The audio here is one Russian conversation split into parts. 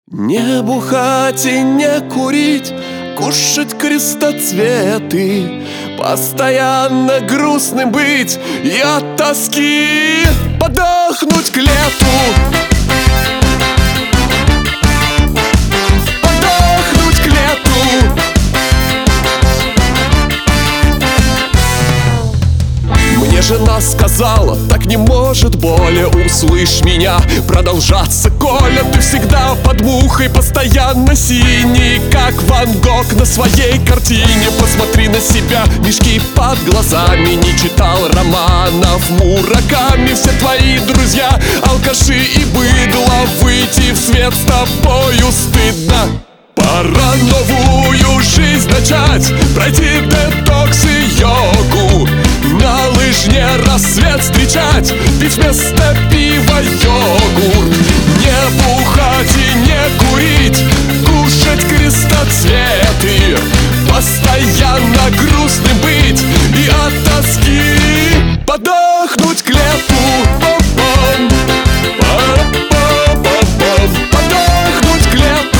Не бухать и не курить, кушать крестоцветы, постоянно грустным быть и от тоски подохнуть к лету. Подохнуть к лету. Мне жена сказала, так не может более, услышь меня, продолжаться, Коля. Ты всегда под мухой, постоянно синий, как Ван Гог на своей картине. Посмотри на себя, мешки под глазами, не читал романов Мураками. Все твои друзья алкаши и быдло, выйти в свет с тобою стыдно. Пора новую жизнь начать, пройти детокс и йогу, на лыжне рассвет встречать, пить вместо пива йогурт. Не бухать и не курить, кушать крестоцветы, постоянно грустным быть и от тоски подохнуть к лету. Подохнуть к лету.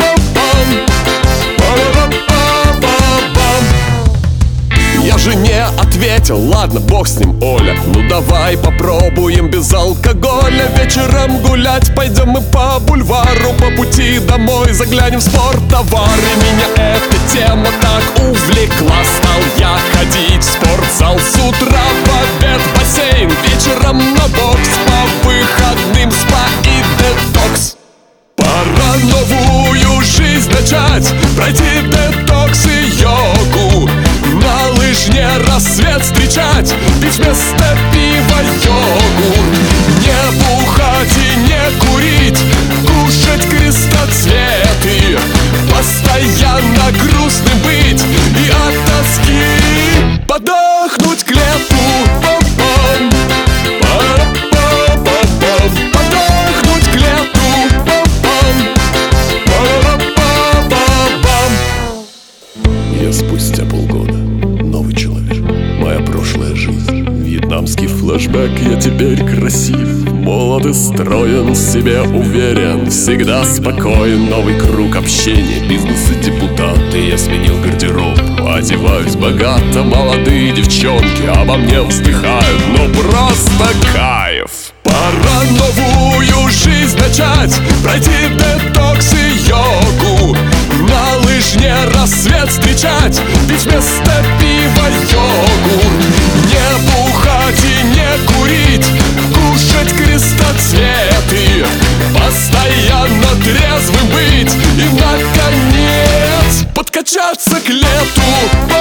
Я жене ответил, ладно, бог с ним, Оля, ну давай попробуем без алкоголя. Вечером гулять пойдем мы по бульвару, по пути домой заглянем в спорттовары. Меня эта тема так увлекла, стал я ходить в спортзал. С утра в обед бассейн, вечером на бокс, по выходным спа и детокс. Пора новую жизнь начать, пройти детокс и йогу, на лыжне рассвет встречать, пить вместо пива йогурт. Не бухать и не курить, кушать крестоцветы, постоянно грустным быть и от тоски подохнуть к лету. Подохнуть к лету. Я спустя полгода новый человек, моя прошлая жизнь, вьетнамский флешбэк. Я теперь красив, молод и строен, в себе уверен, всегда спокоен. Новый круг общения, бизнес и депутаты. Я сменил гардероб, одеваюсь богато. Молодые девчонки обо мне вздыхают, но просто кайф. Пора новую жизнь начать, пройти детокс и йогу, на лыжне рассвет встречать, пить вместо пива йогурт. Не бухать и не курить, кушать крестоцветы, постоянно трезвым быть и, наконец, подкачаться к лету.